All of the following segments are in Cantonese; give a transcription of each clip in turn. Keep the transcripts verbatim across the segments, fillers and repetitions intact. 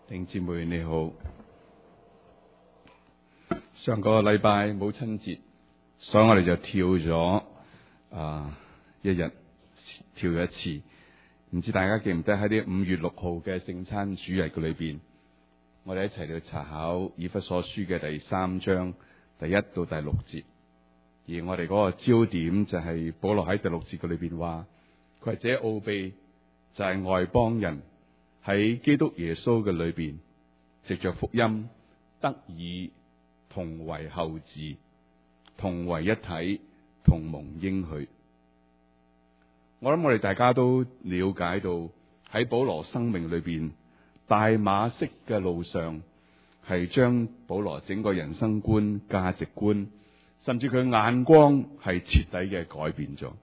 弟兄姊妹你好，上個禮拜母親節，所以我哋就跳咗啊一日，跳咗一次。唔知大家記唔記得喺啲五月六號嘅聖餐主日嘅裏邊，我哋一齊去查考以弗所書嘅第三章第一到第六節，而我哋嗰個焦點就係保羅喺第六節嘅裏邊話，佢話這奧秘就係外邦人喺基督耶穌嘅裏邊，藉着福音得以同為後嗣，同為一體，同蒙應許。我諗我哋大家都了解到喺保羅生命裏邊，大馬色嘅路上係將保羅整個人生觀、價值觀，甚至佢眼光係徹底嘅改變咗。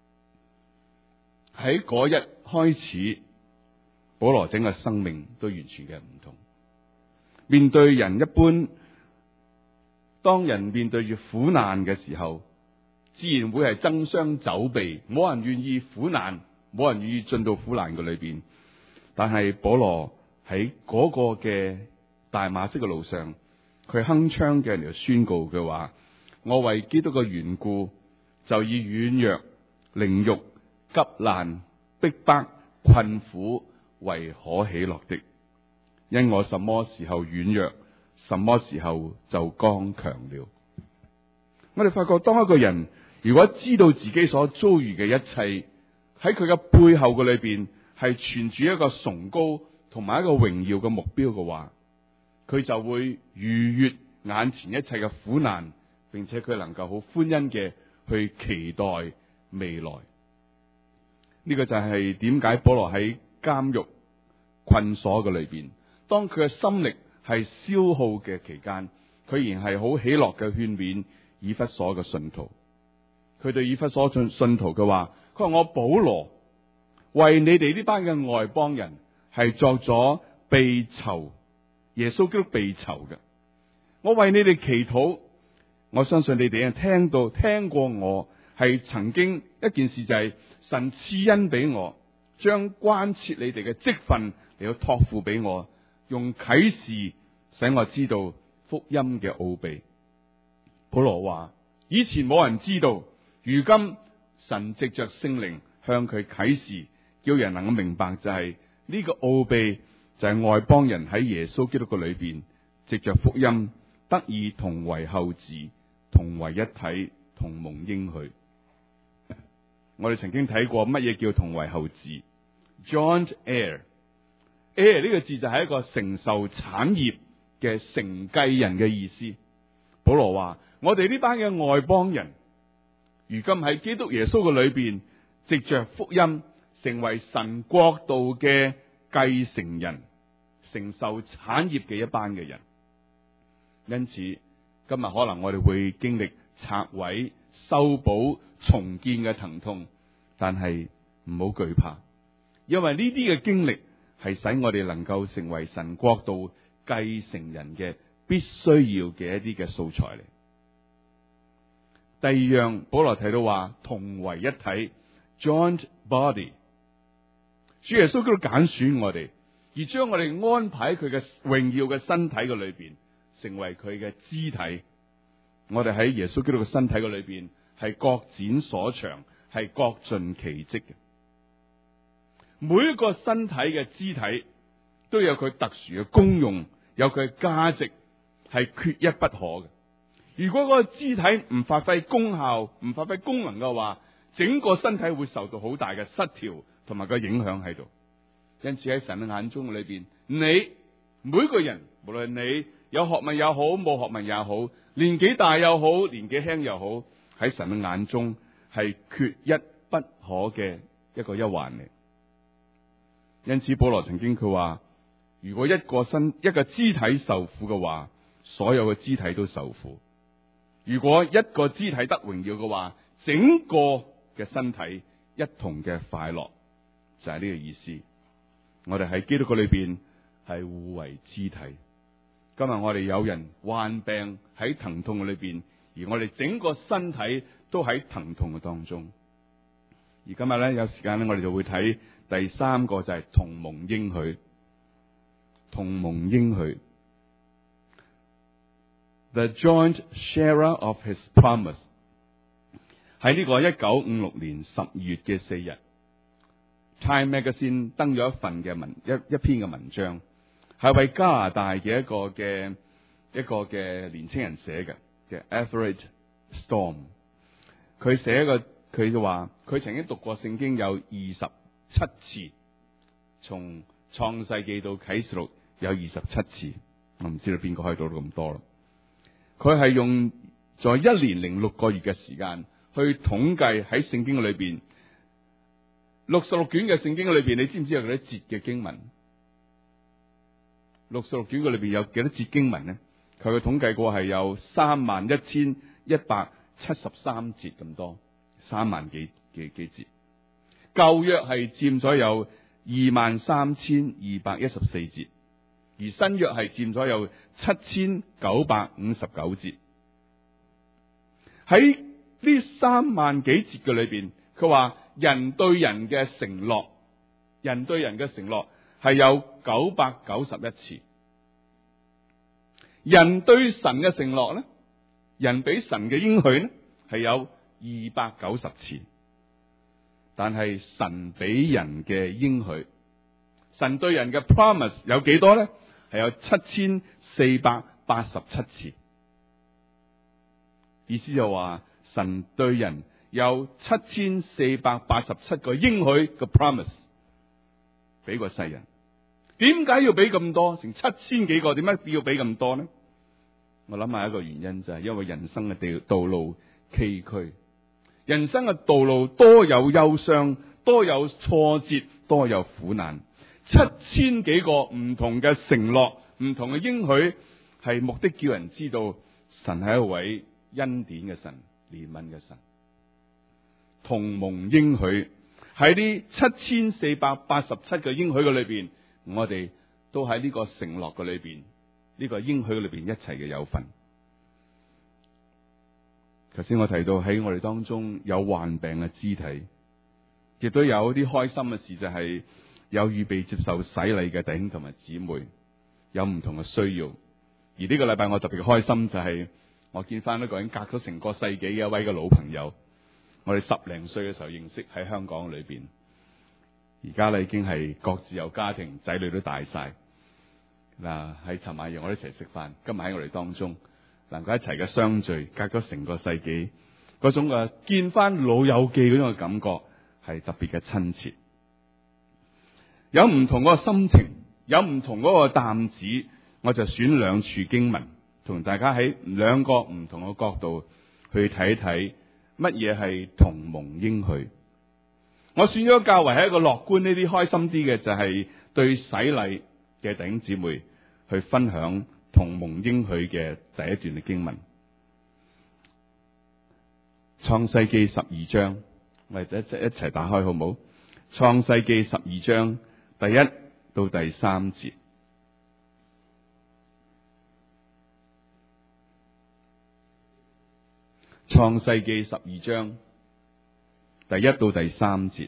喺嗰日開始，保羅整個生命都完全嘅唔同。面對人一般，當人面對住苦難嘅時候，自然會係爭相走避，冇人願意苦難，冇人願意進到苦難嘅裏邊。但係保羅喺嗰個嘅大馬色嘅路上，佢鏗鏘嘅嚟宣告佢話：我為基督嘅緣故，就以軟弱、凌辱、急難、逼迫、困苦為可喜樂的，因我什麼時候軟弱，什麼時候就剛強了。我哋發覺，當一個人如果知道自己所遭遇嘅一切喺佢嘅背後嘅裏邊係存住一個崇高同埋一個榮耀嘅目標嘅話，佢就會逾越眼前一切嘅苦難，並且佢能夠好歡欣嘅去期待未來。呢個就係點解保羅喺監獄困鎖嘅裏邊，當佢嘅心力係消耗嘅期間，佢仍然係好喜樂嘅勸勉以弗所嘅信徒。佢對以弗所信信徒嘅話，佢話：我保羅為你哋呢班嘅外邦人係作咗被囚，耶穌基督被囚嘅。我為你哋祈禱，我相信你哋聽到聽過我係曾經一件事，就係神賜恩俾我，將關切你哋嘅職分嚟到託付俾我，用啟示使我知道福音嘅奧秘。保羅話：以前冇人知道，如今神藉着聖靈向佢啟示，叫人能夠明白，就係呢個奧秘就係外邦人喺耶穌基督嘅裏邊，藉着福音得以同為後嗣，同為一體，同蒙應許。我哋曾經睇過乜嘢叫同為後嗣 ，joint heir。heir 呢個字就係一個承受產業嘅承繼人嘅意思。保羅話：我哋呢班嘅外邦人，如今喺基督耶穌嘅裏邊，藉着福音成為神國度嘅繼承人，承受產業嘅一班嘅人。因此，今日可能我哋會經歷拆毀、修補、重建嘅疼痛，但係唔好懼怕，因為呢啲嘅經歷係使我哋能夠成為神國度繼承人嘅必須要嘅一啲嘅素材嚟。第二樣，保羅提到話同為一體 ，joint body。主耶穌基督揀選我哋，而將我哋安排喺佢嘅榮耀嘅身體嘅裏邊，成為佢嘅肢體。我哋喺耶穌基督嘅身體嘅裏邊，係各展所長，係各盡其職嘅。每一個身體嘅肢體都有佢特殊嘅功用，有佢嘅價值，係缺一不可嘅。如果嗰個肢體唔發揮功效，唔發揮功能嘅話，整個身體會受到好大嘅失調同埋個影響喺度。因此喺神嘅眼中裏邊，你每個人，無論你有學問也好，冇學問也好，年紀大又好，年紀輕又好，喺神嘅眼中係缺一不可嘅一個一環嚟。因此保羅曾經佢話：如果一個身一個肢體受苦嘅話，所有嘅肢體都受苦；如果一個肢體得榮耀嘅話，整個嘅身體一同嘅快樂，就係呢個意思。我哋喺基督嘅裏邊係互為肢體。今日我哋有人患病喺疼痛嘅裏邊，而我哋整個身體都喺疼痛嘅當中。而今日咧有時間咧，我哋就會睇第三個，就係同蒙應許。 同蒙應許。The joint sharer of his promise。喺呢個一九五六年十二月嘅四日， Time Magazine 登咗一份嘅文一一篇嘅文章，係為加拿大嘅一個嘅一個嘅年青人寫嘅，嘅 Everett Storm。佢寫一個，佢就話佢曾經讀過聖經有二十七次，從創世記到啟示錄有二十七次，我唔知道邊個可以做到咁多啦。佢係用在一年零六個月嘅時間去統計喺聖經裏邊六十六卷嘅聖經裏邊，你知唔知有幾多節嘅經文？六十六卷嘅裏邊有幾多節經文呢？佢嘅統計過係有三萬一千一百七十三節咁多，三萬幾幾幾節。舊約係佔咗有二萬三千二百一十四節，而新約係佔咗有七千九百五十九節。喺呢三萬幾節嘅裏邊，佢話人對人嘅承諾，人對人嘅承諾係有九百九十一次。人對神嘅承諾咧，人俾神嘅應許咧係有二百九十次。但係神俾人嘅應許，神對人嘅 promise 有幾多咧？係有七千四百八十七次。意思就話神對人有七千四百八十七個應許嘅 promise 俾個世人。點解要俾咁多？成七千幾個，點解要俾咁多呢？我諗下一個原因就係因為人生嘅道路崎嶇，人生嘅道路多有憂傷，多有挫折，多有苦難。七千幾個唔同嘅承諾，唔同嘅應許，係目的叫人知道神係一位恩典嘅神，憐憫嘅神。同蒙應許喺呢七千四百八十七個應許嘅裏邊，我哋都喺呢個承諾嘅裏邊，呢個應許裏邊一齊嘅有份。頭先我提到喺我哋當中有患病嘅肢體，亦都有啲開心嘅事，就係有預備接受洗禮嘅弟兄同埋姊妹，有唔同嘅需要。而呢個禮拜我特別開心，就係我見翻一個人隔咗成個世紀嘅一位嘅老朋友，我哋十零歲嘅時候認識喺香港裏邊，而家咧已經係各自有家庭，仔女都大晒。嗱，喺尋晚讓我哋一齊食飯，今日喺我哋當中能夠一齊嘅相聚，隔咗成個世紀，嗰種嘅見翻老友記嗰種嘅感覺係特別嘅親切。有唔同嗰個心情，有唔同嗰個擔子，我就選兩處經文，同大家喺兩個唔同嘅角度去睇睇乜嘢係同蒙應許。我選咗較為係一個樂觀呢啲開心啲嘅，就係對洗禮嘅弟兄姊妹去分享同蒙應許嘅第一段嘅經文。創世記十二章，我哋一齊一齊打開好唔好？創世記十二章第一到第三節。創世記十二章第一到第三節。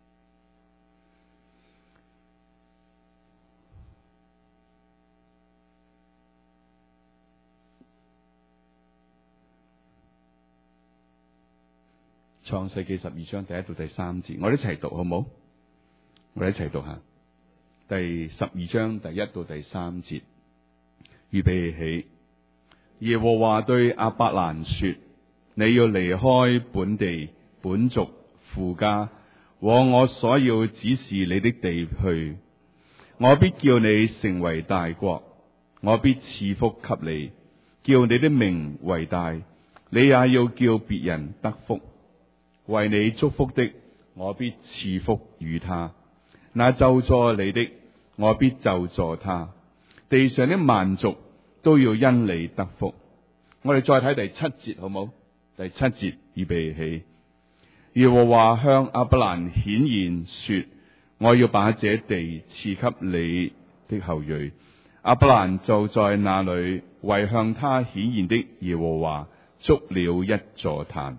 創世記十二章第一到第三節，我哋一齊讀好唔好？我哋一齊讀下第十二章第一到第三節。預備起，耶和華對亞伯蘭說：你要離開本地本族父家，往我所要指示你的地去。我必叫你成為大國，我必賜福給你，叫你的名為大，你也要叫別人得福。為你祝福的，我必賜福與他；那咒詛你的，我必咒詛他。地上的萬族都要因你得福。我哋再睇第七節好冇？第七節預備起。耶和華向亞伯蘭顯現說：我要把這地賜給你的後裔。亞伯蘭就在那裏為向他顯現的耶和華築了一座壇。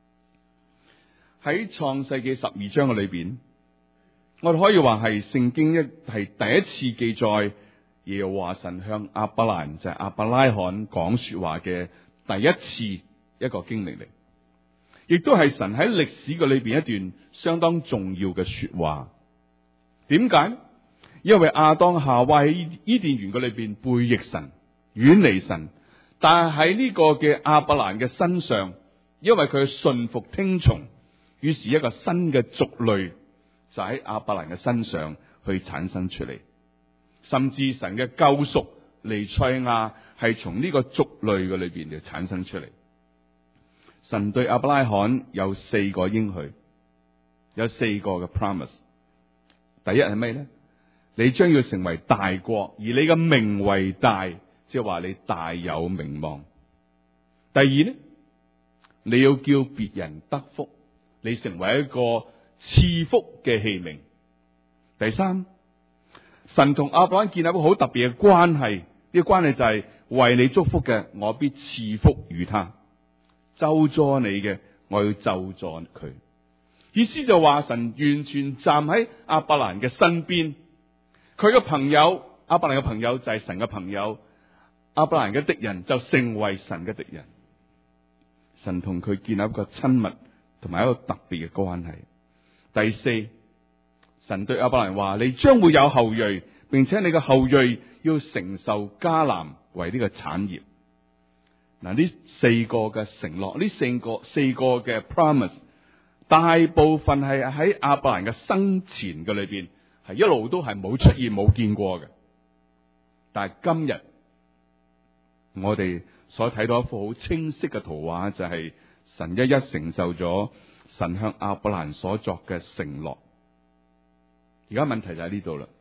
喺創世記十二章嘅裏邊，我哋可以話係聖經一係第一次記載耶和華神向亞伯蘭就係亞伯拉罕講說話嘅第一次一個經歷嚟，亦都係神喺歷史嘅裏邊一段相當重要嘅說話。點解？因為亞當夏娃喺伊甸園嘅裏邊背逆神、遠離神，但係喺呢個嘅亞伯蘭嘅身上，因為佢順服聽從，於是一個新嘅族類就喺亞伯蘭嘅身上去產生出嚟。甚至神嘅救贖彌賽亞係從呢個族類嘅裏邊就產生出嚟。神對亞伯拉罕有四個應許，有四個嘅 promise。第一係咩咧？你將要成為大國，而你嘅名為大，即係話你大有名望。第二咧，你要叫別人得福，你成為一個賜福嘅器皿。第三，神同亞伯蘭建立一個好特別嘅關係，呢、這個關係就係為你祝福嘅，我必賜福與他；咒詛你嘅，我要咒詛佢。意思就話神完全站喺亞伯蘭嘅身邊，佢嘅朋友，亞伯蘭嘅朋友就係神嘅朋友，亞伯蘭嘅敵人就成為神嘅敵人。神同佢建立一個親密同埋一個特別嘅關係。第四，神對亞伯蘭話：你將會有後裔，並且你嘅後裔要承受迦南為呢個產業。嗱，呢四個嘅承諾，呢四個四個嘅 promise， 大部分係喺亞伯蘭嘅生前嘅裏邊，係一路都係冇出現冇見過嘅。但係今日我哋所睇到一幅好清晰嘅圖畫，就係神一一承受咗神向亞伯蘭所作嘅承諾。而家問題就喺呢度啦。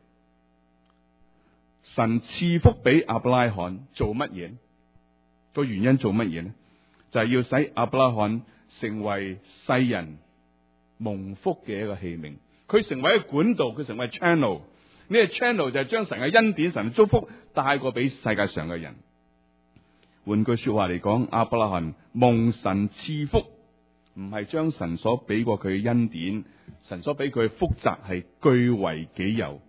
神賜福俾亞伯拉罕做乜嘢？個原因做乜嘢呢？就係、是、要使亞伯拉罕成為世人蒙福嘅一個器皿。佢成為一個管道，佢成為 channel。呢個 channel 就係將神嘅恩典、神嘅祝福帶過俾世界上嘅人。換句說話嚟講，亞伯拉罕蒙神賜福，唔係將神所俾過佢嘅恩典、神所俾佢嘅福澤係據為己有。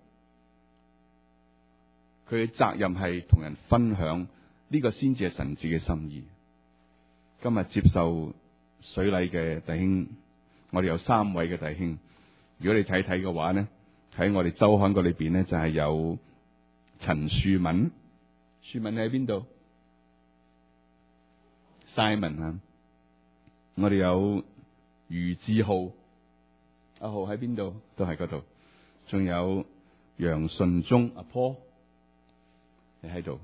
佢嘅責任係同人分享，呢、這個先至係神自己嘅心意。今日接受水禮嘅弟兄，我哋有三位嘅弟兄。如果你睇睇嘅話咧，喺我哋周刊嗰裏邊咧，就係有陳樹敏。樹敏你喺邊度 ？Simon 啊，我哋有余志浩，阿浩喺邊度？都喺嗰度。仲有楊順忠，阿 Paul，你喺度。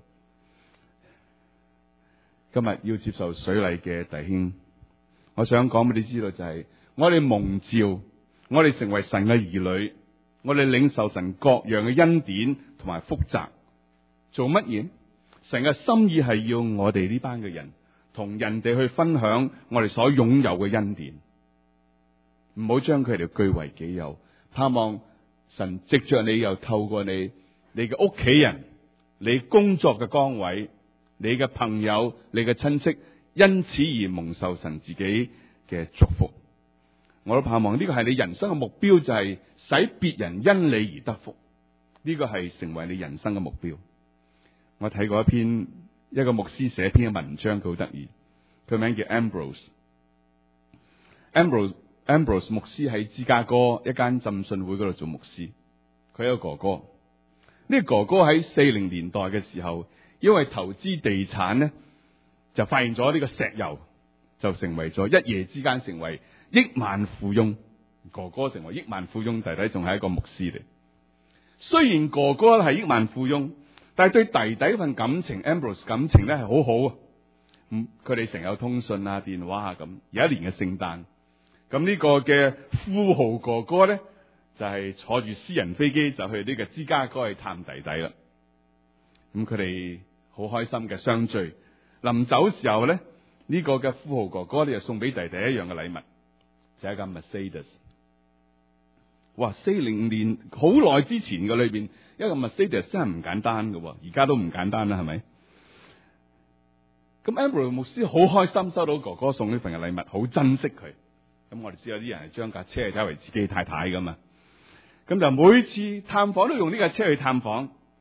今日要接受水禮嘅弟兄，我想講俾你知道就係、是，我哋蒙召，我哋成為神嘅兒女，我哋領受神各樣嘅恩典同埋福澤，做乜嘢？神嘅心意係要我哋呢班嘅人同人哋去分享我哋所擁有嘅恩典，唔好將佢哋據為己有。盼望神藉着你，又透過你，你嘅屋企人，你工作嘅崗位，你嘅朋友，你嘅親戚，因此而蒙受神自己嘅祝福。我都盼望呢個係你人生嘅目標，就係使別人因你而得福。呢個係成為你人生嘅目標。我睇過一篇一個牧師寫篇嘅文章，佢好得意，佢名叫 Ambrose。Ambrose Ambrose 牧師喺芝加哥一間浸信會嗰度做牧師。佢有一個哥哥，呢個哥哥喺四零年代嘅時候，因為投資地產咧，就發現咗呢個石油，就成為咗一夜之間成為億萬富翁。哥哥成為億萬富翁，弟弟仲係一個牧師嚟。雖然哥哥係億萬富翁，但係對弟弟份感情 Ambrose 感情咧係好好啊。嗯，佢哋成日有通訊啊、電話啊咁。有一年嘅聖誕，咁呢個嘅富豪哥哥咧就係、是、坐住私人飛機就去呢個芝加哥去探弟弟啦。咁佢哋好開心嘅相聚。臨走時候咧，呢、這個嘅富豪哥哥咧就送俾弟弟一樣嘅禮物，就係、是、一架 Mercedes。哇！四零年好耐之前嘅裏邊，一個 Mercedes 真係唔簡單嘅，而家都唔簡單啦，係咪？咁 Ambrose 牧師好開心收到哥哥送呢份嘅禮物，好珍惜佢。咁我哋知有啲人係將架車係睇為自己太太噶嘛，咁就每次探訪都用呢架車去探訪。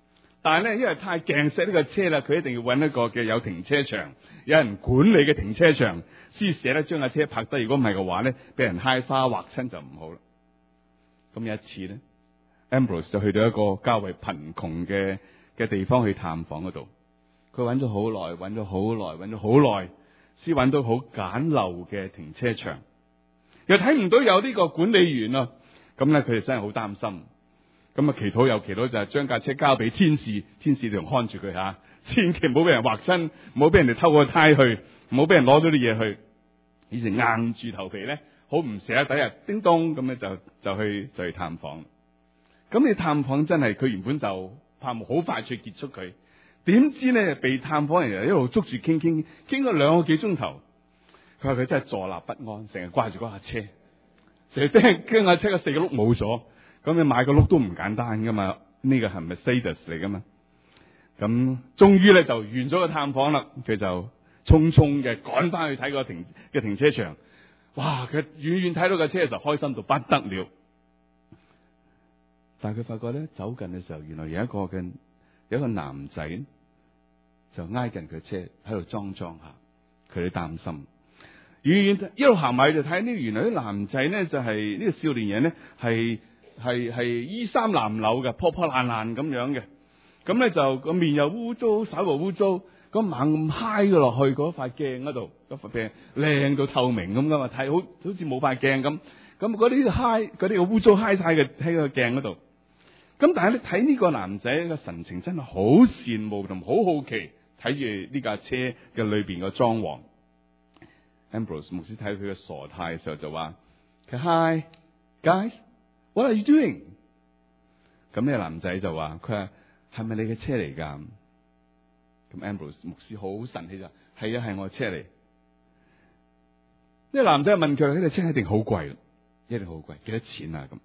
但係咧，因為太驚錫呢個車啦，佢一定要揾一個嘅有停車場、有人管理嘅停車場，先捨得將架車泊低。如果唔係嘅話咧，俾人揩花劃親就唔好啦。咁有一次咧 Ambrose 就去到一個較為貧窮嘅嘅地方去探訪嗰度，佢揾咗好耐，揾咗好耐，揾咗好耐，先揾到好簡陋嘅停車場，又睇唔到有呢個管理員啊。咁咧，佢哋真係好擔心。咁啊，祈禱又祈禱，就係將架車交俾天使，天使就看住佢吓，千祈唔好俾人劃親，唔好俾人哋偷個胎去，唔好俾人攞咗啲嘢去。以前硬住頭皮咧，好唔捨得，第日叮咚咁咧就就去就去探訪。咁你探訪真係佢原本就盼望好快脆結束佢，點知咧被探訪人一路捉住傾傾，傾咗兩個幾鐘頭。佢話佢真係坐立不安，成日掛住嗰架車，成日驚驚架車嘅四個轆冇咗。咁你買個轆都唔簡單噶嘛？呢個係咪 Mercedes 嚟噶嘛？咁終於咧就完咗個探訪啦，佢就匆匆嘅趕翻去睇個停嘅停車場。哇！佢遠遠睇到架車嘅時候，開心到不得了。但係佢發覺咧，走近嘅時候，原來有一個嘅有一個男仔就挨近佢車喺度裝裝下，佢哋擔心。遠遠一路行埋就睇呢，原來啲男仔咧就係、是、呢、這個少年人咧係。係係衣衫襤褸嘅，破破爛爛咁樣嘅，咁咧就個面又污糟，手又污糟，咁猛咁揩咗落去嗰塊鏡嗰度，嗰塊鏡靚到透明咁噶嘛，睇好好似冇塊鏡咁，咁嗰啲揩嗰啲污糟揩晒嘅喺個鏡嗰度，咁但係你睇呢個男仔嘅神情真係好羨慕同好好奇，睇住呢架車嘅裏邊嘅裝潢。Ambrose 牧師睇佢嘅傻態嘅時候就話：佢 Hi guys。What are you doing？ 咁呢個男仔就話：佢話係咪你嘅車嚟噶？咁 Ambrose 牧師好神氣就：係啊，係我嘅車嚟。呢個男仔問佢：呢個車一定好貴，一定好貴，幾多錢啊？咁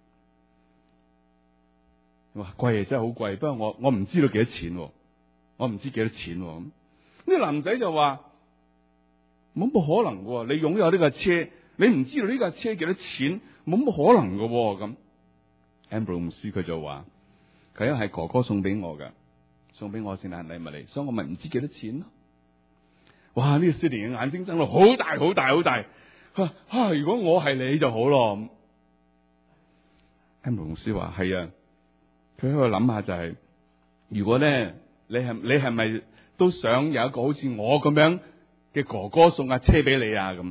哇，貴啊，真係好貴。不過我我唔知道幾多錢，我唔知幾多錢。咁呢個男仔就話：冇冇可能嘅，你擁有呢架車，你唔知道呢架車幾多錢？冇乜可能嘅咁。Ambrose 牧師佢就話：佢因為係哥哥送俾我嘅，送俾我聖誕禮物嚟，所以我咪唔知幾多錢咯。哇！呢、這個少年嘅眼睛睜到好大好大好大。佢話：啊，如果我係你就好咯。Ambrose 牧師話：係啊。佢喺度諗下就係、是，如果咧你係你係咪都想有一個好似我咁樣嘅哥哥送架車俾你啊？咁。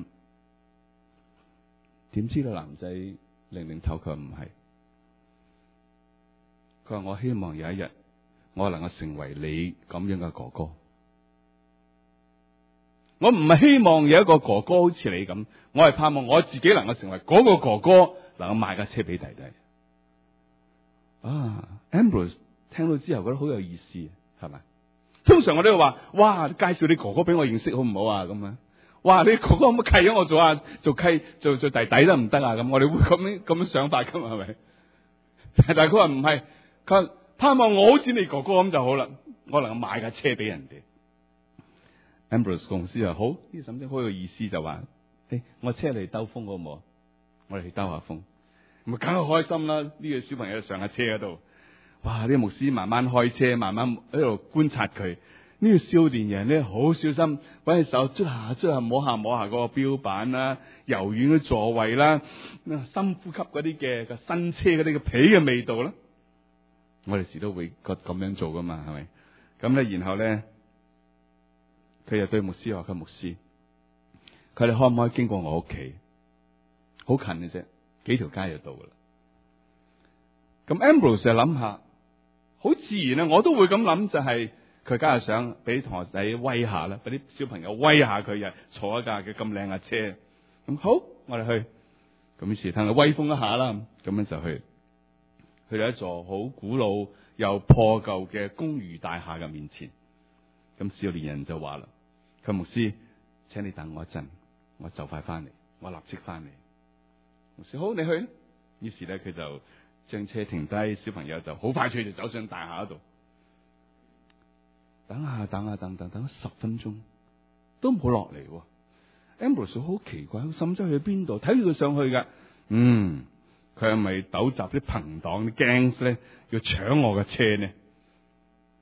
點知道男仔擰擰頭，佢話唔係。佢話：我希望有一日我能夠成為你咁樣嘅哥哥。我唔係希望有一個哥哥好似你咁，我係盼望我自己能夠成為嗰個哥哥，能夠買架車俾弟弟。啊 Ambrose 聽到之後覺得好有意思，係咪？通常我都會話：哇，介紹你哥哥俾我認識好唔好啊？咁樣。哇！你哥哥可唔可以契咗我做啊？做契做做弟弟得唔得啊？咁我哋會咁樣咁樣想法噶嘛？係咪？但係佢話唔係，佢盼望我好似你哥哥咁就好啦，我能夠買架車俾人哋。Ambrose 公司話好，呢嬸姐好有意思就話：誒、欸，我車嚟兜風好唔好？我哋去兜下風，咪梗係開心啦！呢、這個小朋友上下車嗰度，哇！呢、這個牧師慢慢開車，慢慢喺度觀察佢。呢個少年人咧好小心，揾隻手捽下捽下摸下摸下嗰個標板啦，柔軟嘅座位啦，深呼吸嗰啲嘅個新車嗰啲嘅皮嘅味道啦。我哋時都會咁咁樣做噶嘛，係咪？咁咧，然後咧，佢就對牧師話：佢牧師，佢哋可唔可以經過我屋企？好近嘅啫，幾條街就到噶啦。咁 Ambrose 就諗下，好自然啊，我都會咁諗，就係、是。佢梗係想俾同學仔威下啦，俾啲小朋友威下佢，又坐一架嘅咁靚嘅車。咁好，我哋去。咁於是等佢威風一下啦，咁樣就去。去到一座好古老又破舊嘅公寓大廈嘅面前。咁少年人就話啦：佢牧師，請你等我一陣，我就快翻嚟，我立即翻嚟。牧師好，你去。於是咧，佢就將車停低，小朋友就好快脆就走上大廈嗰度。等下等下等等等咗十分鐘都冇落嚟。Ambrose 好奇怪，甚至去邊度？睇住佢上去噶，嗯，佢係咪糾集啲朋黨啲 gangs 咧，要搶我嘅車呢？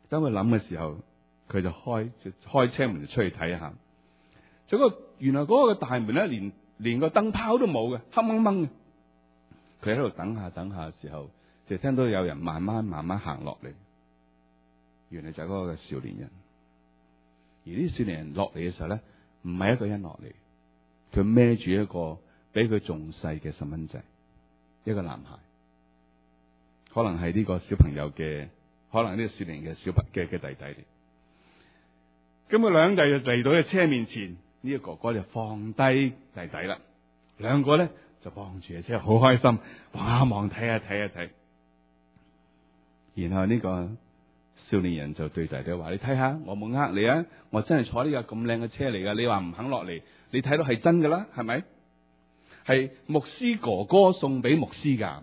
當佢諗嘅時候，佢就開就開車門就出去睇下。就個原來嗰個大門咧，連連個燈泡都冇嘅，黑掹掹嘅。佢喺度等下等下嘅時候，就聽到有人慢慢慢慢行落嚟。原來就係嗰個少年人。而呢啲少年人落嚟嘅時候咧，唔係一個人落嚟，佢孭住一個比佢仲細嘅細蚊仔，一個男孩，可能係呢個小朋友嘅，可能呢個少年嘅小朋嘅嘅弟弟嚟。咁佢兩弟就嚟到嘅車面前，呢、這個哥哥就放低弟弟啦，兩個咧就望住嘅車，好開心，哇望睇下睇下睇。然後呢個少年人就對弟弟話：你睇下，我冇呃你啊，我真係坐呢架咁靚嘅車嚟噶。你話唔肯落嚟，你睇到係真噶啦，係咪？係牧師哥哥送俾牧師噶。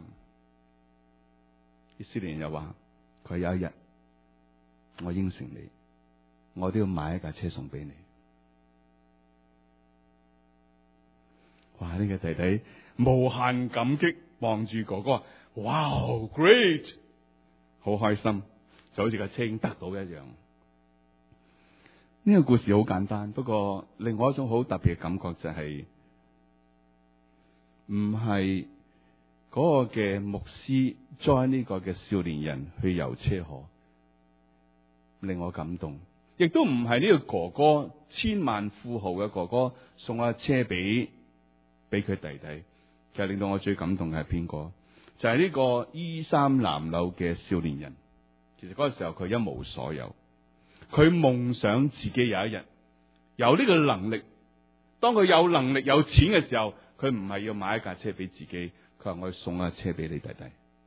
少年人又話：佢有一日，我應承你，我都要買一架車送俾你。哇！呢、這個弟弟無限感激，望住哥哥，哇 great， 好開心，就好似架車已經得到一樣。呢、這個故事好簡單，不過另外一種好特別嘅感覺就係、是，唔係嗰個嘅牧師載呢個嘅少年人去遊車河，令我感動。亦都唔係呢個哥哥千萬富豪嘅哥哥送架車俾俾佢弟弟。其實令到我最感動嘅係邊個？就係、是、呢個衣衫襤褸嘅少年人。其實嗰個時候佢一無所有，佢夢想自己有一日有呢個能力。當佢有能力有錢嘅時候，佢唔係要買一架車俾自己，佢話我要送架車俾你弟弟。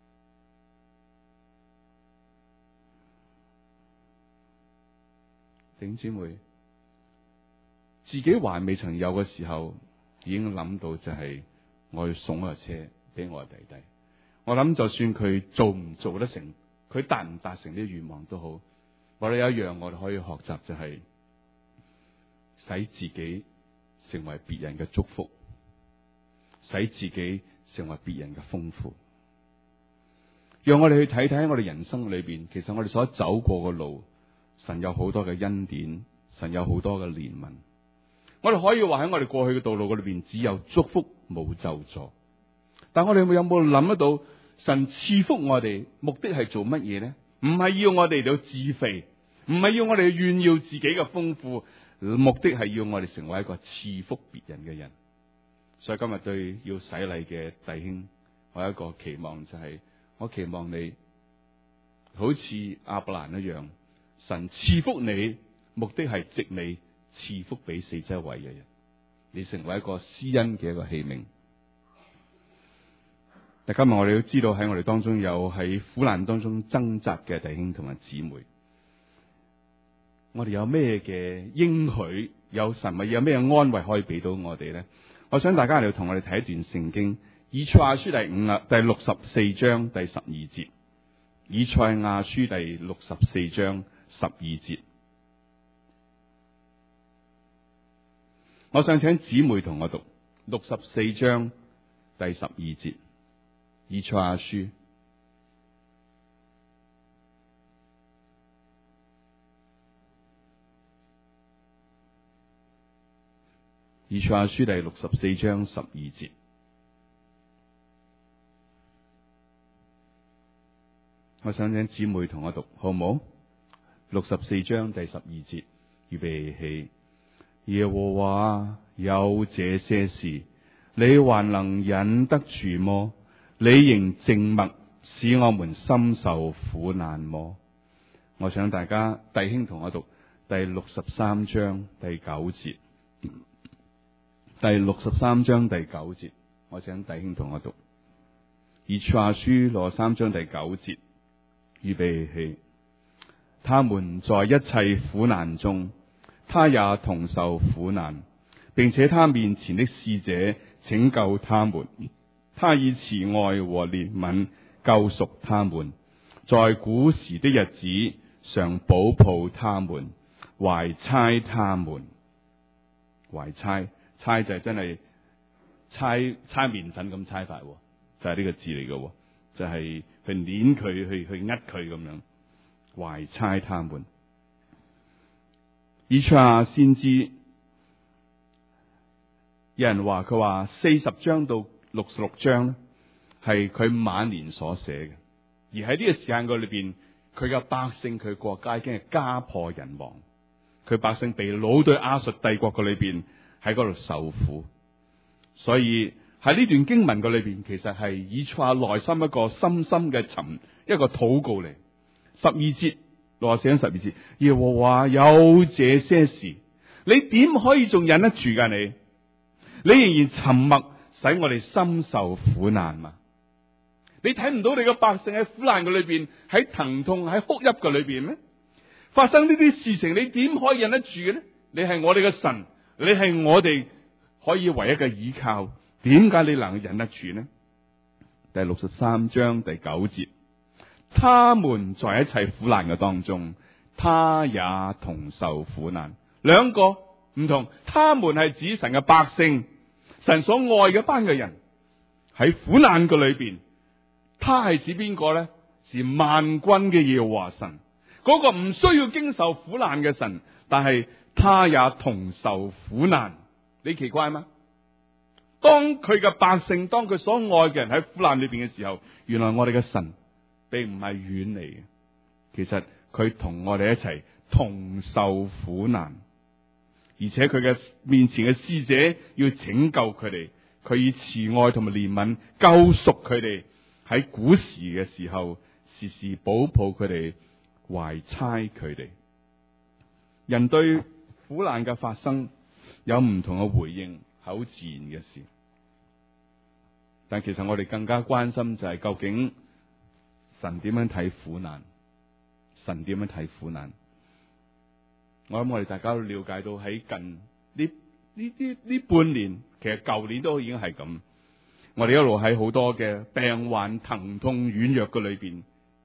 弟兄姊妹，自己還未曾有嘅時候，已經諗到就係我要送架車俾我弟弟。我諗就算佢做唔做得成，佢達唔達成啲願望都好，我哋有一樣我哋可以學習，就係使自己成為別人嘅祝福，使自己成為別人嘅豐富。讓我哋去睇睇喺我哋人生裏邊，其實我哋所走過嘅路，神有好多嘅恩典，神有好多嘅憐憫。我哋可以話喺我哋過去嘅道路裏邊，只有祝福冇咒詛。但我哋有冇諗得到，神賜福我哋目的係做乜嘢呢？唔係要我哋嚟到自肥，唔係要我哋炫耀自己嘅豐富，目的係要我哋成為一個賜福別人嘅人。所以今日對要洗禮嘅弟兄，我有一個期望，就係、是、我期望你好似亞伯蘭一樣，神賜福你，目的係藉你賜福俾四周圍嘅人，你成為一個施恩嘅一個器皿。但今日我哋都知道喺我哋當中有喺苦難當中掙扎嘅弟兄同埋姊妹，我哋有咩嘅應許，有神咪有咩安慰可以俾到我哋咧？我想大家嚟同我哋睇一段聖經，以賽亞書第五啊第六十四章第十二節。以賽亞書第六十四章十二節，我想請姊妹同我讀六十四章第十二節。以賽亞書以賽亞書第六十四章十二節，我想請姊妹同我讀，好唔好？六十四章第十二節，預備起。耶和華有這些事，你還能忍得住麼？你仍靜默，使我們深受苦難麼？我想大家弟兄同我讀第六十三章第九節。第六十三章第九節，我請弟兄同我讀。以賽亞書六十三章第九節，預備起。他們在一切苦難中，他也同受苦難，並且他面前的使者拯救他們。他以慈愛和憐憫救贖他們，在古時的日子常保抱他們，懷搋他們。懷搋，搋就係真係搋搋麵粉咁搋法，就係、是、呢個字嚟嘅，就係、是、去捏佢，去去呃佢咁樣。 懷搋他們。以賽亞先知，有人話佢話四十章到六十六章咧，係佢晚年所寫嘅。而喺呢個時間個裏邊，佢嘅百姓佢國家已經係家破人亡，佢百姓被擄到亞述帝國個裏邊喺嗰度受苦。所以喺呢段經文個裏邊，其實係以賽亞內心一個深深嘅沉一個禱告嚟。十二節，六十四章十二節，耶和華有這些事，你點可以仲忍得住噶？你你仍然沉默，使我哋深受苦難嘛？你睇唔到你嘅百姓喺苦難嘅裏邊，喺疼痛喺哭泣嘅裏邊咩？發生呢啲事情，你點可以忍得住嘅呢？你係我哋嘅神，你係我哋可以唯一嘅依靠，點解你能忍得住呢？第六十三章第九節，他們在一切苦難嘅當中，他也同受苦難。兩個唔同，他們係指神嘅百姓，神所愛嘅班嘅人喺苦難嘅裏邊。他係指邊個呢？是萬軍嘅耶和華神，嗰個唔需要經受苦難嘅神，但係他也同受苦難。你奇怪嗎？當佢嘅百姓，當佢所愛嘅人喺苦難裏邊嘅時候，原來我哋嘅神並唔係遠離嘅，其實佢同我哋一齊同受苦難，而且佢嘅面前嘅使者要拯救佢哋，佢以慈愛同埋憐憫救贖佢哋。喺古時嘅時候，時時保抱佢哋，懷搋佢哋。人對苦難嘅發生有唔同嘅回應，好自然嘅事。但其實我哋更加關心就係究竟神點樣睇苦難？神點樣睇苦難？我諗我哋大家都了解到喺近呢呢啲呢半年，其實舊年都已經係咁。我哋一路喺好多嘅病患、疼痛、軟弱嘅裏邊，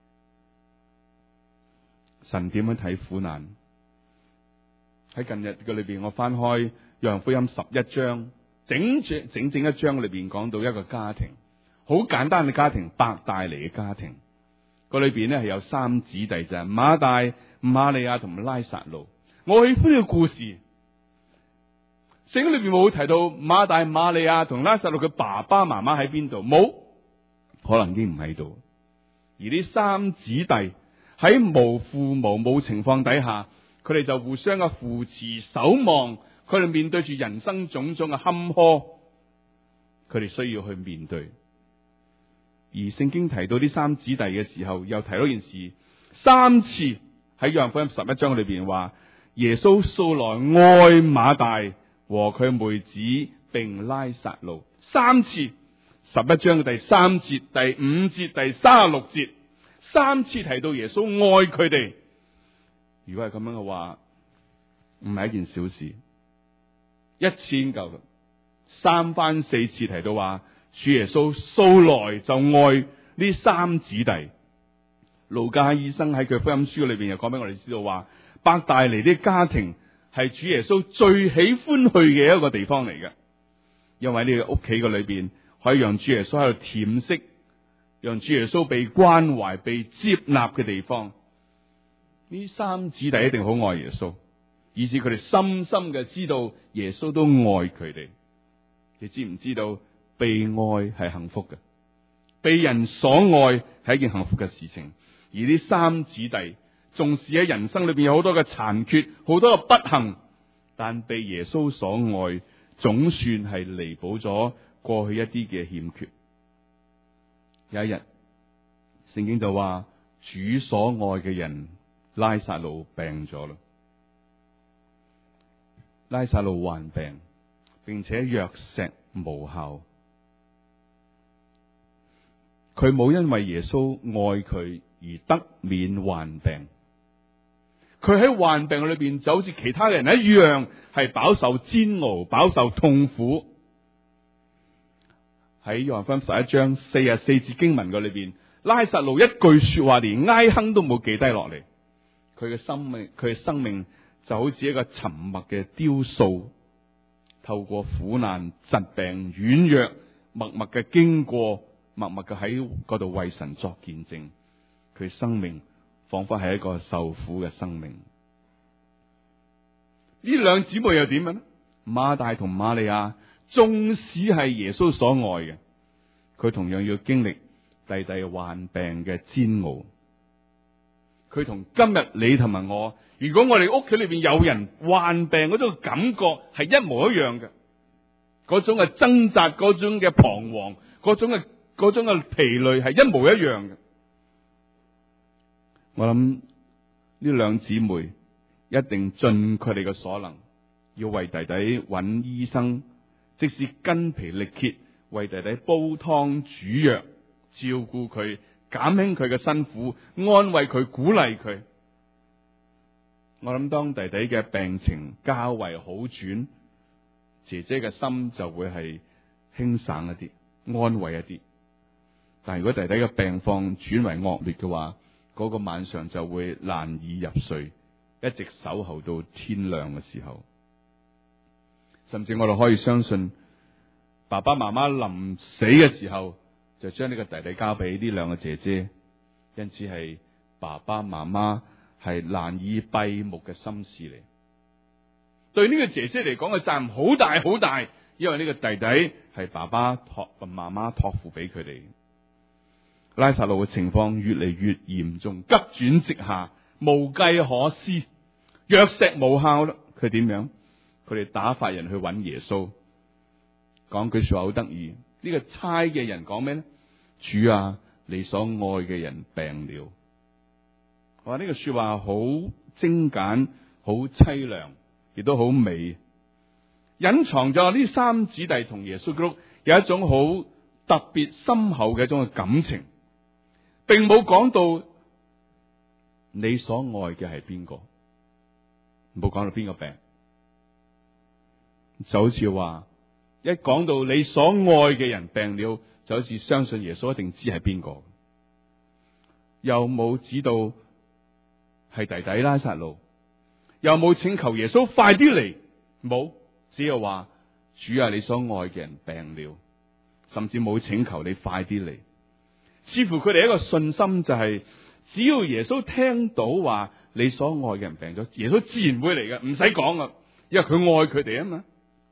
神點樣睇苦難？喺近日嘅裏邊，我翻開《約翰福音》十一章，整整整整一章裏邊講到一個家庭，好簡單嘅家庭，伯大尼嘅家庭。個裏邊咧係有三子弟，就係馬大、馬利亞同埋拉撒路。我喜歡呢個故事。聖經裏邊冇提到馬大、馬利亞同拉撒路嘅爸爸媽媽喺邊度，冇，可能已經唔喺度。而呢三子弟喺無父無母情況底下，佢哋就互相嘅扶持守望，佢哋面對住人生種種嘅坎坷，佢哋需要去面對。而聖經提到呢三子弟嘅時候，又提到件事，三次喺約翰福音十一章裏邊話，耶穌素來愛馬大和佢妹子並拉撒路，三次，十一章嘅第三節、第五節、第三十六節，三次提到耶穌愛佢哋。如果係咁樣嘅話，唔係一件小事，一次已經夠啦。三番四次提到話，主耶穌素來就愛呢三子弟。路加醫生喺佢福音書裏邊又講俾我哋知道話，伯大尼啲家庭係主耶穌最喜歡去嘅一個地方嚟嘅，因為呢個屋企嘅裏邊可以讓主耶穌喺度甜息，讓主耶穌被關懷、被接納嘅地方。呢三子弟一定好愛耶穌，以致佢哋深深嘅知道耶穌都愛佢哋。你知唔知道被愛係幸福嘅，被人所愛係一件幸福嘅事情。而呢三子弟縱使喺人生裏邊有好多嘅殘缺，好多嘅不幸，但被耶穌所愛，總算係彌補咗過去一啲嘅欠缺。有一日，聖經就話主所愛嘅人拉撒路病咗啦，拉撒路患病，並且藥石無效。佢冇因為耶穌愛佢而得免患病。佢喺患病裏邊就好似其他人一樣，係飽受煎熬、飽受痛苦。喺約翰福音十一章四十四節經文嘅裏邊，拉撒路一句說話連哀哼都冇記低落嚟，佢嘅生命，佢嘅生命就好似一個沉默嘅雕塑，透過苦難、疾病、軟弱，默默嘅經過，默默嘅喺嗰度為神作見證，佢生命仿佛係一個受苦嘅生命。呢兩姊妹又點樣呢？馬大同瑪利亞，縱使係耶穌所愛嘅，佢同樣要經歷弟弟患病嘅煎熬。佢同今日你同埋我，如果我哋屋企裏邊有人患病嗰種感覺係一模一樣嘅，嗰種嘅掙扎，嗰種嘅彷徨，嗰種嘅嗰種嘅疲累係一模一樣嘅。我諗呢兩姊妹一定盡佢哋嘅所能，要為弟弟揾醫生，即使筋疲力竭，為弟弟煲湯煮藥，照顧佢，減輕佢嘅辛苦，安慰佢，鼓勵佢。我諗當弟弟嘅病情較為好轉，姐姐嘅心就會係輕省一啲，安慰一啲。但如果弟弟嘅病況轉為惡劣嘅話，嗰個晚上就會難以入睡，一直守候到天亮嘅時候。甚至我哋可以相信，爸爸媽媽臨死嘅時候就將呢個弟弟交俾呢兩個姐姐，因此係爸爸媽媽係難以閉目嘅心事嚟。對呢個姐姐嚟講嘅責任好大好大，因為呢個弟弟係爸爸託媽媽託付俾佢哋。拉撒路嘅情況越嚟越嚴重，急轉直下，無計可施，藥石無效啦。佢點樣？佢哋打發人去揾耶穌，講句說話好得意。呢個差嘅人講咩咧？主啊，你所愛嘅人病了。我話呢個說話好精簡，好淒涼，亦都好美，隱藏咗呢三姊弟同耶穌基督有一種好特別深厚嘅一種嘅感情，並冇講到你所愛嘅係邊個，冇講到邊個病，就好似話一講到你所愛嘅人病了，就好似相信耶穌一定知係邊個，又冇指到係弟弟拉撒路，又冇請求耶穌快啲嚟，冇，只有話主啊，你所愛嘅人病了，甚至冇請求你快啲嚟。似乎佢哋一個信心就係、是，只要耶穌聽到話你所愛嘅人病咗，耶穌自然會嚟嘅，唔使講啊，因為佢愛佢哋啊嘛。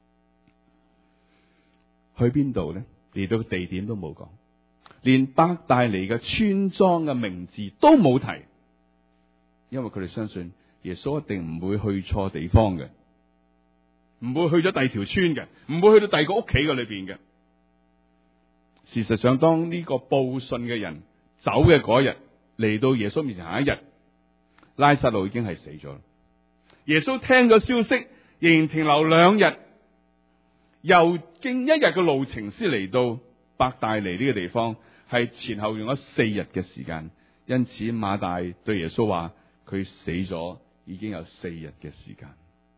去邊度咧？連到地點都冇講，連伯大尼嘅村莊嘅名字都冇提，因為佢哋相信耶穌一定唔會去錯地方嘅，唔會去咗第二條村嘅，唔會去到第二個屋企嘅裏邊嘅。事實上，當呢個報信嘅人走嘅嗰日，嚟到耶穌面前行一日，拉撒路已經係死咗。耶穌聽咗消息，仍然停留兩日，又經一日嘅路程先嚟到伯大尼呢個地方，係前後用咗四日嘅時間。因此馬大對耶穌話：佢死咗已經有四日嘅時間。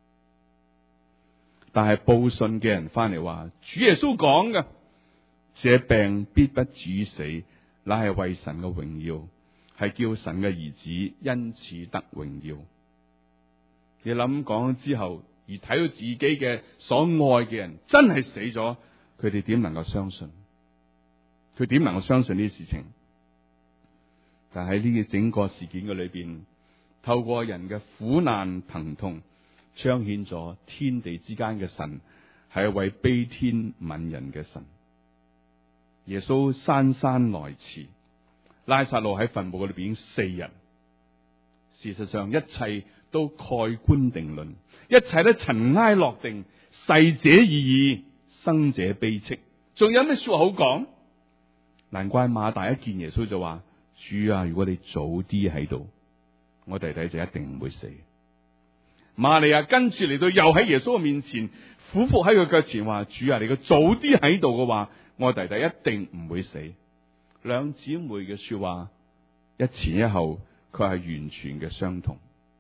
但係報信嘅人翻嚟話：主耶穌講嘅，這病必不至於死，乃係為神嘅榮耀，係叫神嘅兒子因此得榮耀。你諗講之後，而睇到自己嘅所愛嘅人真係死咗，佢哋點能夠相信？佢點能夠相信呢啲事情？但喺呢個整個事件嘅裏邊，透過人嘅苦難疼痛，彰顯咗天地之間嘅神係一位悲天憫人嘅神。耶穌姍姍來遲，拉撒路喺墳墓裏邊四日。事實上，一切都蓋棺定論，一切都塵埃落定。逝者已矣，生者悲戚。仲有咩說話好講？難怪馬大一見耶穌就話：主啊，如果你早啲喺度，我弟弟就一定唔會死。瑪利亞跟住嚟到，又喺耶穌嘅面前俯伏喺佢腳前話：主啊，你個早啲喺度嘅話，我弟弟一定唔會死。兩姊妹嘅說話一前一後，佢係完全嘅相同。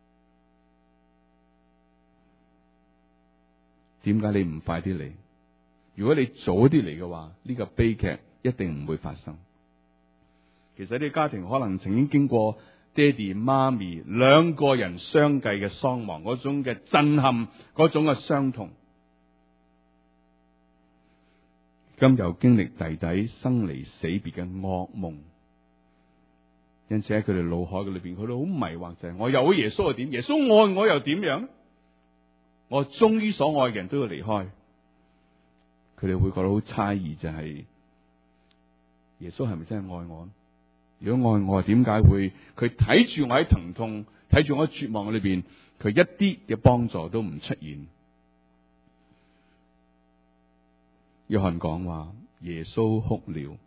點解你唔快啲嚟？如果你早啲嚟嘅話，呢個悲劇一定唔會發生。其實呢個家庭可能曾經經過爹哋媽咪兩個人相繼嘅喪亡，嗰種嘅震撼，嗰種嘅傷痛。今又經歷弟弟生離死別嘅噩夢， 因此喺佢哋腦海嘅裏邊，佢哋好迷惑，就係我有耶穌又點？耶穌愛我又點樣？我終於所愛嘅人都要離開，佢哋會覺得好猜疑，就係耶穌係咪真係愛我？如果愛我，點解會佢睇住我喺疼痛，睇住我喺絕望裏邊，佢一啲嘅幫助都唔出現？約翰講話耶穌哭了，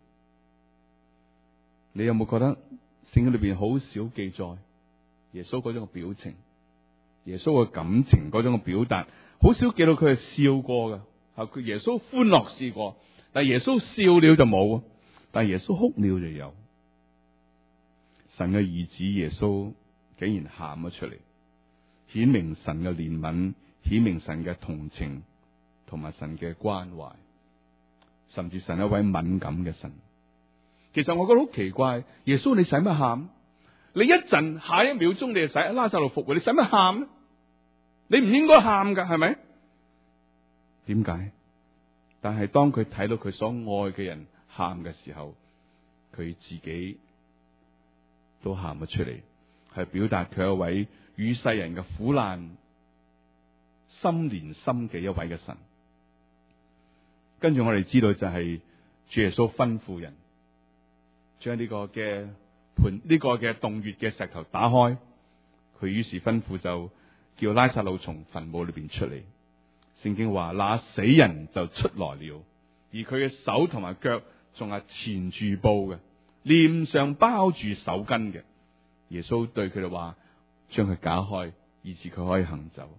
你有冇覺得聖經裏邊好少記載耶穌嗰種嘅表情，耶穌嘅感情嗰種嘅表達，好少記到佢係笑過嘅，吓佢耶穌歡樂試過，但係耶穌笑了就冇，但係耶穌哭了就有。神嘅兒子耶穌竟然喊咗出嚟，顯明神嘅憐憫，顯明神嘅同情，同埋神嘅關懷，甚至神一位敏感嘅神。其實我覺得好奇怪，耶穌你使乜喊？你一陣下一秒鐘你就使拉撒路復活，你使乜喊呢？你唔應該喊噶，係咪？點解？但係當佢睇到佢所愛嘅人喊嘅時候，佢自己都喊咗出嚟，係表達佢一位與世人嘅苦難心連心嘅一位嘅神。跟住我哋知道就係主耶穌吩咐人將呢個嘅盤呢個嘅洞穴嘅石頭打開，佢於是吩咐就叫拉撒路從墳墓裏邊出嚟。聖經話那死人就出來了，而佢嘅手同埋腳仲係纏住布嘅，臉上包住手巾嘅。耶穌對佢哋話：將佢解開，以致佢可以行走。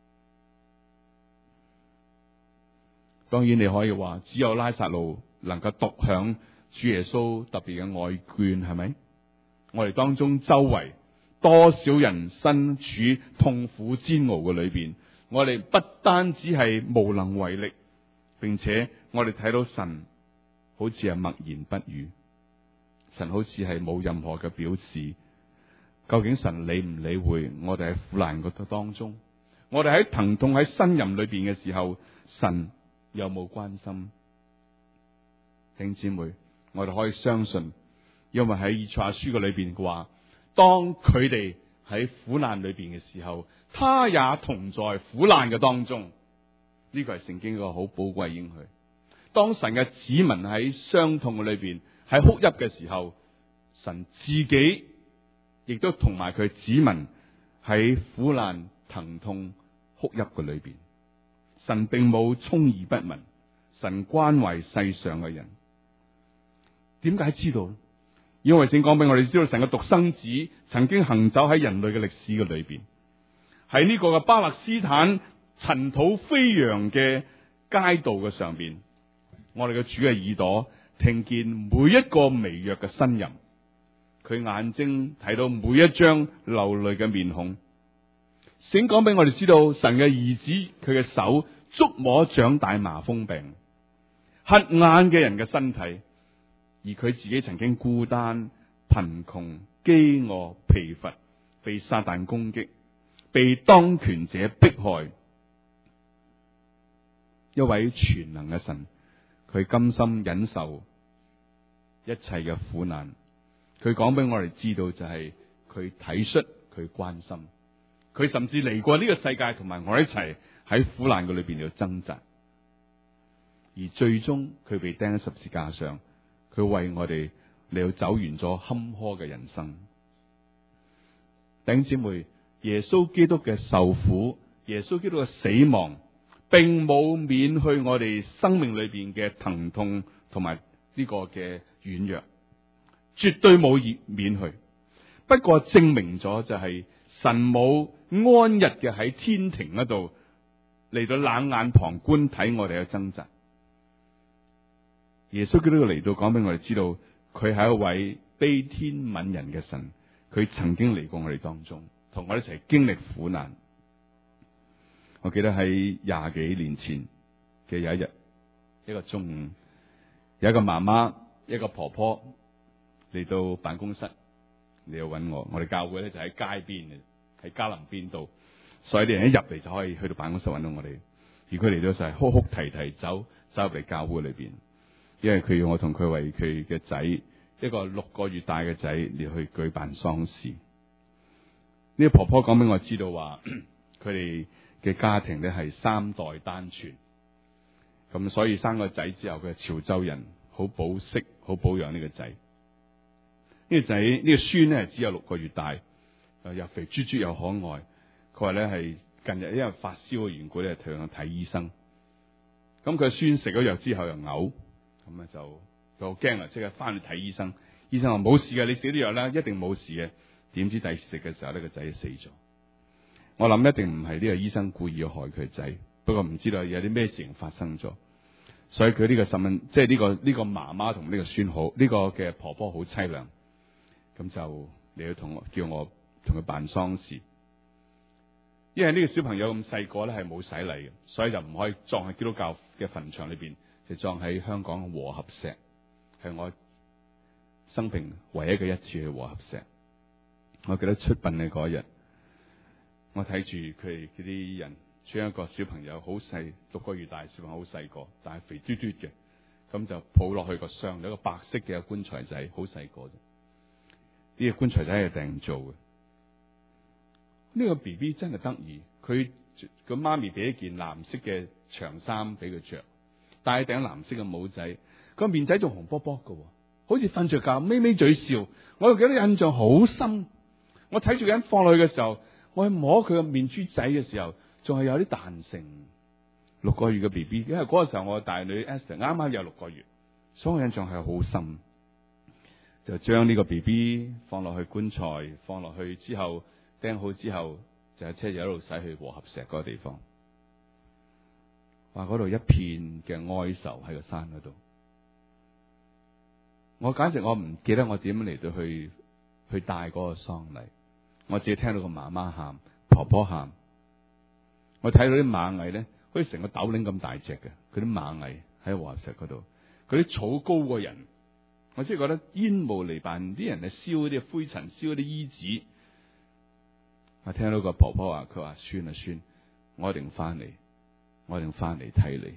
當然你可以話，只有拉撒路能夠獨享主耶穌特別嘅愛眷，係咪？我哋當中周圍多少人身處痛苦煎熬嘅裏邊，我哋不單止係無能為力，並且我哋睇到神好似係默言不語，神好似係冇任何嘅表示。究竟神理唔理會我哋喺苦難嗰當中，我哋喺疼痛喺呻吟裏邊嘅時候，神有冇關心？弟兄姊妹，我哋可以相信，因為喺以賽亞書嘅裏邊嘅話，當佢哋喺苦難裏邊嘅時候，他也同在苦難嘅當中。呢個係聖經一個好寶貴應許。當神嘅子民喺傷痛嘅裏邊，喺哭泣嘅時候，神自己亦都同埋佢子民喺苦難疼痛哭泣嘅裏邊。神並冇充耳不聞，神關懷世上嘅人。點解知道？因為聖經講俾我哋知道，神嘅獨生子曾經行走喺人類嘅歷史嘅裏邊，喺呢個嘅巴勒斯坦塵土飛揚嘅街道嘅上邊，我哋嘅主嘅耳朵聽見每一個微弱嘅呻吟，佢眼睛睇到每一張流淚嘅面孔。聖經講俾我哋知道，神嘅兒子佢嘅手觸摸長大麻風病、瞎眼嘅人嘅身體，而佢自己曾經孤單、貧窮、飢餓、疲乏，被撒旦攻擊，被當權者迫害。一位全能嘅神，佢甘心忍受一切嘅苦難。佢講俾我哋知道，就係佢體恤，佢關心。佢甚至嚟過呢個世界，同埋我一齊喺苦難嘅裏邊要掙扎，而最終佢被釘喺十字架上，佢為我哋嚟到走完咗坎坷嘅人生。弟兄姊妹，耶穌基督嘅受苦，耶穌基督嘅死亡，並冇免去我哋生命裏邊嘅疼痛同埋呢個嘅軟弱，絕對冇免去。不過證明咗就係神冇安逸嘅喺天庭嗰度嚟到冷眼旁觀睇我哋嘅掙扎。耶穌基督嚟到講俾我哋知道，佢係一位悲天憫人嘅神，佢曾經嚟過我哋當中，同我哋一齊經歷苦難。我記得喺廿幾年前嘅有一日，一個中午，有一個媽媽，一個婆婆嚟到辦公室嚟到揾我。我哋教會咧就喺街邊嘅，喺嘉林邊度，所以啲人一入嚟就可以去到辦公室揾到我哋。而佢嚟到就係哭哭啼啼走走入嚟教會裏邊，因為佢要我同佢為佢嘅仔一個六個月大嘅仔嚟去舉辦喪事。呢個婆婆講俾我知道話，佢哋嘅家庭咧係三代單傳，咁所以生個仔之後，佢係潮州人，好保釋，好保養呢個仔。呢個仔呢個孫咧只有六個月大，又肥豬豬又可愛。佢話咧係近日因為發燒嘅緣故咧，同佢睇醫生。咁佢個孫食咗藥之後又嘔，咁咧就就好驚啊！即刻翻去睇醫生。醫生話冇事嘅，你食啲藥咧一定冇事嘅。點知第二次食嘅時候呢個仔死咗。我諗一定唔係呢個醫生故意要害佢個仔，不過唔知道有啲咩事情發生咗。所以佢呢個細蚊，即係呢個呢個媽媽同呢個孫好，呢個嘅婆婆好凄涼。咁就你要同我叫我同佢辦喪事，因為呢個小朋友咁細個咧係冇洗禮嘅，所以就唔可以葬喺基督教嘅墳場裏邊，就葬喺香港嘅和合石，係我生平唯一嘅一次去和合石。我記得出殯嘅嗰日，我睇住佢哋啲人將一個小朋友好細，六個月大小朋友好細個，但係肥嘟嘟嘅，咁就抱落去個箱，有一個白色嘅棺材仔，好細個啫。呢個棺材仔係訂做嘅。呢個 B B 真係得意，佢個媽咪俾一件藍色嘅長衫俾佢着，戴頂藍色嘅帽仔，個面仔仲紅卜卜嘅，好似瞓着覺，眯眯嘴笑。我又記得印象好深。我睇住個人放落去嘅時候，我去摸佢個面珠仔嘅時候，仲係有啲彈性。六個月嘅 B B， 因為嗰個時候我大女 Esther 啱啱有六個月，所以我印象係好深。就將呢個 B B 放落去棺材，放落去之後釘好之後，就係車就一路駛去和合石嗰個地方。話嗰度一片嘅哀愁喺個山嗰度。我簡直我唔記得我點樣嚟到去去帶嗰個喪禮。我只係聽到個媽媽喊，婆婆喊。我睇到啲螞蟻咧，好似成個豆鈴咁大隻嘅，佢啲螞蟻喺和合石嗰度，佢啲草高過人。我即係覺得煙霧瀰漫，啲人係燒啲灰塵，燒啲衣紙。我聽到個婆婆話，佢話孫啊孫，我一定翻嚟，我一定翻嚟睇你。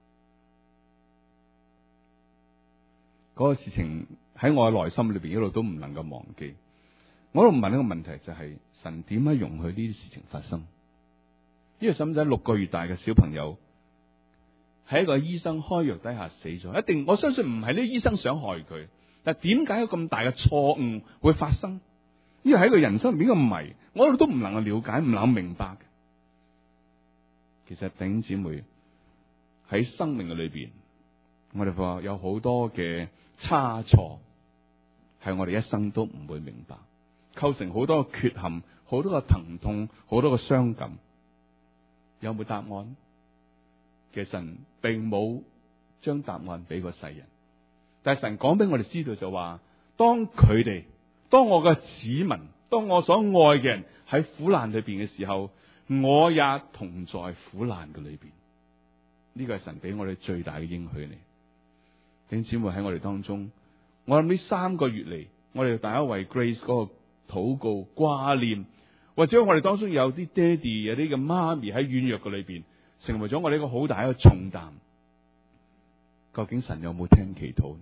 嗰個事情喺我嘅內心裏邊一路都唔能夠忘記。我喺度問一個問題，就係神點解容許呢啲事情發生？呢個細蚊仔六個月大嘅小朋友喺一個醫生開藥底下死咗，一定我相信唔係呢個醫生想害佢，但係點解有咁大嘅錯誤會發生？呢個係一個人生裏面嘅謎，我哋都唔能夠了解，唔能夠明白嘅。其實弟兄姊妹喺生命嘅裏邊，我哋話有好多嘅差錯係我哋一生都唔會明白，構成好多嘅缺陷，好多嘅疼痛，好多嘅傷感。有冇答案？其實神並冇將答案俾個世人，但係神講俾我哋知道就話，當佢哋，當我嘅子民，當我所愛嘅人喺苦難裏邊嘅時候，我也同在苦難嘅裏邊。呢個係神俾我哋最大嘅應許嚟。弟兄姊妹喺我哋當中，我諗呢三個月嚟，我哋大家為 Grace 嗰個禱告掛念，或者我哋當中有啲爹哋，有啲嘅媽咪喺軟弱嘅裏邊，成為咗我哋一個好大一個重擔。究竟神有冇聽祈禱？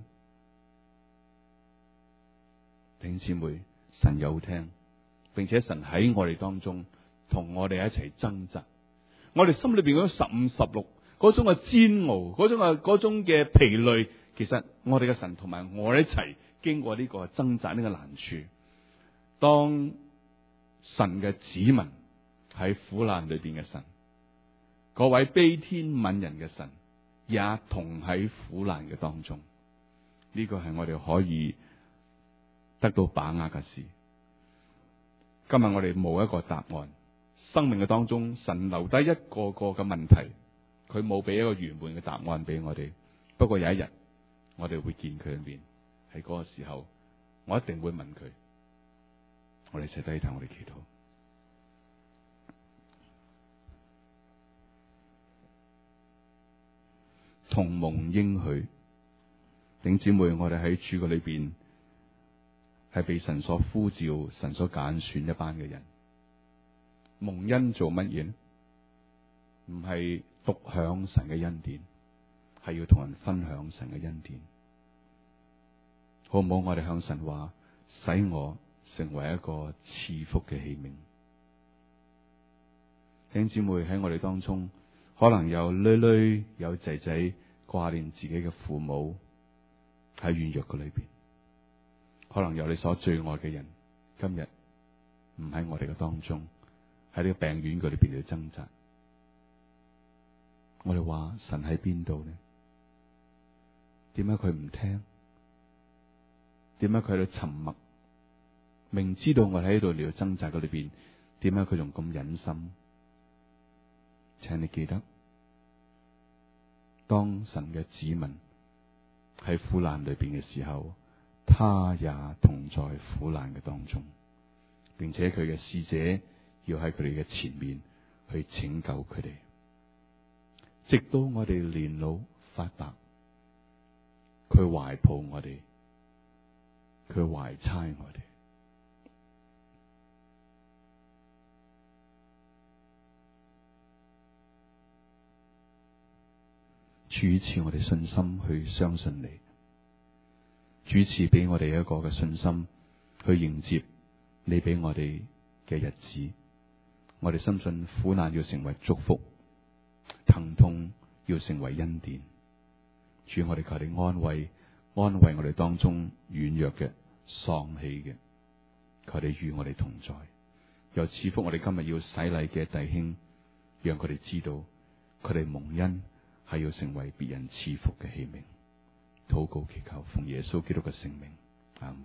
弟兄姊妹，神有聽，並且神喺我哋當中同我哋一齊掙扎。我哋心裏邊嗰十五十六嗰種嘅煎熬，嗰種嘅嗰種嘅疲累，其實我哋嘅神同埋我哋一齊經過呢個掙扎，呢個難處。當神嘅子民喺苦難裏邊嘅神，嗰位悲天憫人嘅神，也同喺苦難嘅當中。呢個係我哋可以得到把握嘅事。今日我哋冇一個答案，生命嘅當中，神留低一個個嘅問題，佢冇俾一個圓滿嘅答案俾我哋。不過有一日，我哋會見佢嘅面，喺嗰個時候，我一定會問佢。我哋寫低頭，我哋祈禱。同蒙應許，弟兄姊妹，我哋喺主嘅裏邊係被神所呼召、神所揀選一班嘅人。蒙恩做乜嘢呢？唔係獨享神嘅恩典，係要同人分享神嘅恩典。 好唔好？我哋向神話，使我成為一個賜福嘅器皿。弟兄姊妹，喺我哋當中，可能有女女有仔仔掛念自己嘅父母喺軟弱嘅裏邊，可能有你所最愛嘅人今日唔喺我哋嘅當中，喺呢個病院嗰裏邊去掙扎。我哋話神喺邊度呢？點解佢唔聽？點解佢喺度沉默？明知道我哋喺度嚟到掙扎嘅裏邊，點解佢仲咁忍心？請你記得，當神嘅子民喺苦難裏邊嘅時候，他也同在苦難嘅當中，並且佢嘅使者要喺佢哋嘅前面去拯救佢哋，直到我哋年老發白，佢懷抱我哋，佢懷搋我哋。主賜我哋信心去相信你，主賜俾我哋一個嘅信心去迎接你俾我哋嘅日子。我哋深信苦難要成為祝福，疼痛要成為恩典。主，我哋求你安慰安慰我哋當中軟弱嘅、喪氣嘅，求你與我哋同在，又賜福我哋今日要洗禮嘅弟兄，讓佢哋知道佢哋蒙恩係要成為別人賜福嘅器皿。禱告祈求奉耶穌基督嘅聖名，阿門。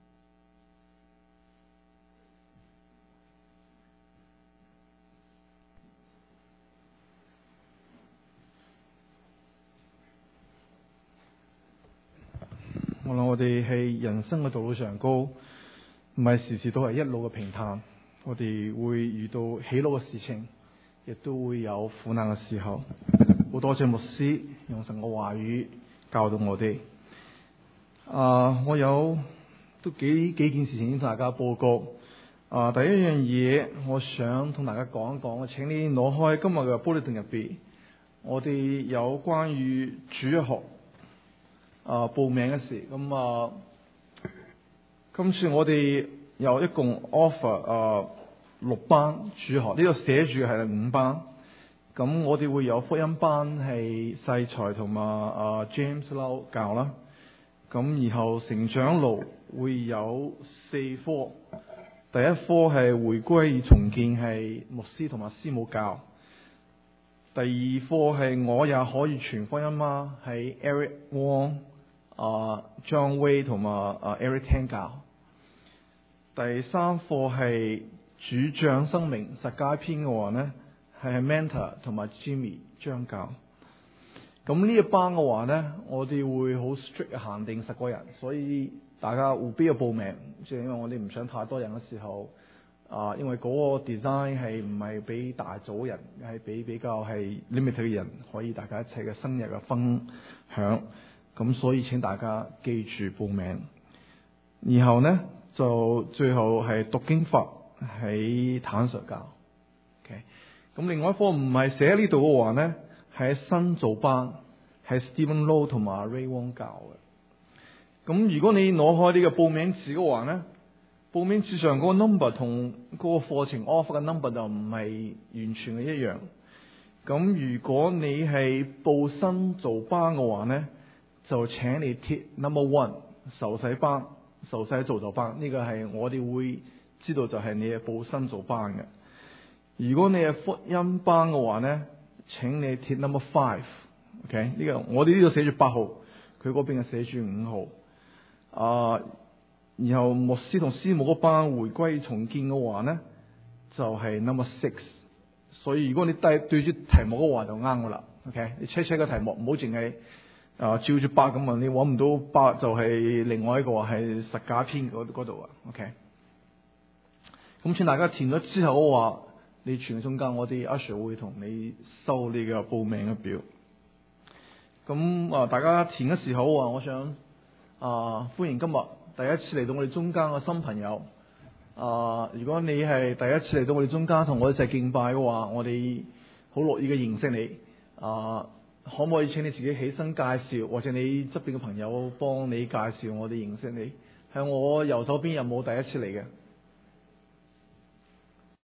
無論我哋喺人生嘅道路上高，唔係時時都係一路嘅平坦，我哋會遇到喜樂嘅事情，亦都會有苦難嘅時候。好多謝牧師用神嘅話語教導我哋。啊，我有都幾幾件事情同大家報告。啊，第一樣嘢我想同大家講一講，我請你攞開今日嘅 bulletin入邊，我哋有關於主日學啊報名嘅事。咁啊，今次我哋有一共 offer 啊六班主日學，呢度寫住係五班。咁我哋會有福音班係細財同埋啊 James Lau 教啦。咁然後成長路會有四科，第一科係回歸重建，係牧師同埋師母教。第二科係我也可以傳福音嗎？係 Eric Wong、啊 John Way 同埋啊 Eric Tan 教。第三課係主將生命十佳篇嘅話呢，係 Manta 同埋 Jimmy 張教。咁呢一班嘅話呢，我哋會好 strict 限定十個人，所以大家務必要報名，即係因為我哋唔想太多人嘅時候，啊，因為嗰個 design 係唔係俾大組人，係俾比較係 limit 嘅人可以大家一齊嘅生日嘅分享。咁所以請大家記住報名。然後呢，就最後係讀經法喺坦述教。OK，咁另外一科唔係寫喺呢度嘅話呢，係新造班，係 Stephen Low 同埋 Ray Wong 教嘅。咁如果你攞開呢個報名紙嘅話呢，報名紙上嗰個 number 同嗰個課程 offer 嘅 number 就唔係完全嘅一樣。咁如果你係報新造班嘅話呢，就請你貼 number one 受洗班、受洗造就班，呢、這個係我哋會知道就係你係報新造班嘅。如果你係福音班嘅話呢，請你貼 number five，OK， 呢個我哋呢度寫住八號，佢嗰邊係寫住五號。啊，然後牧師同師母嗰班回歸重建嘅話呢，就係、是、number six。所以如果你對對住題目嘅話就啱噶啦。OK， 你 check check 個題目，唔好淨係啊照住八咁問，你搵唔到八就係另外一個係十架篇嗰度啊。OK，咁請大家填咗之後嘅話，你傳中間，我哋 Usher 會同你收你嘅報名嘅表。咁啊，大家填嘅時候啊，我想啊歡迎今日第一次嚟到我哋中間嘅新朋友。啊，如果你係第一次嚟到我哋中間同我哋一齊敬拜嘅話，我哋好樂意嘅認識你。啊， 可唔可以請你自己起身介紹，或者你側邊嘅朋友幫你介紹我哋認識你？喺我右手邊有冇第一次嚟嘅？